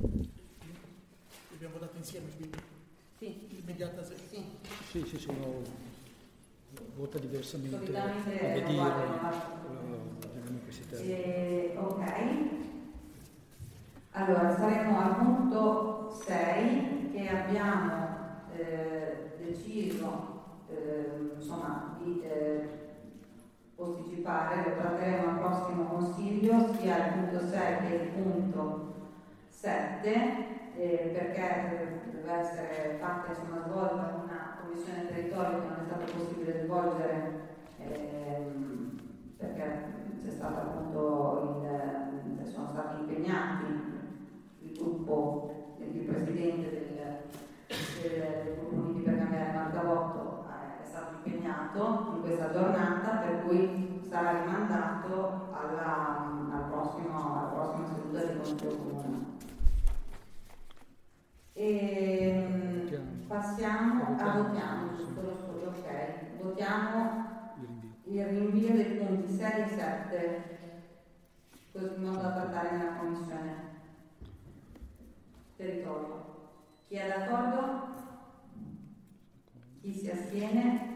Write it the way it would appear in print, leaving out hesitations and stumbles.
Abbiamo votato insieme, quindi Sì. immediata Sì. Sì, uno vota diversamente. Solitamente ok. Allora, saremo al punto 6 che abbiamo deciso insomma di posticipare, lo tratteremo al prossimo consiglio, sia il punto 6 che il punto 7, perché deve essere fatta, insomma, svolta una commissione territorio che non è stato possibile svolgere perché c'è stato appunto sono stati impegnati il gruppo, il presidente del gruppo Uniti per cambiare Marcavotto è stato impegnato in questa giornata, per cui sarà rimandato alla prossima seduta di Consiglio Comunale. Passiamo a votiamo, giusto? Ok, votiamo il rinvio dei punti 6 e 7, così in modo da trattare nella commissione territorio. Chi è d'accordo? Chi si astiene?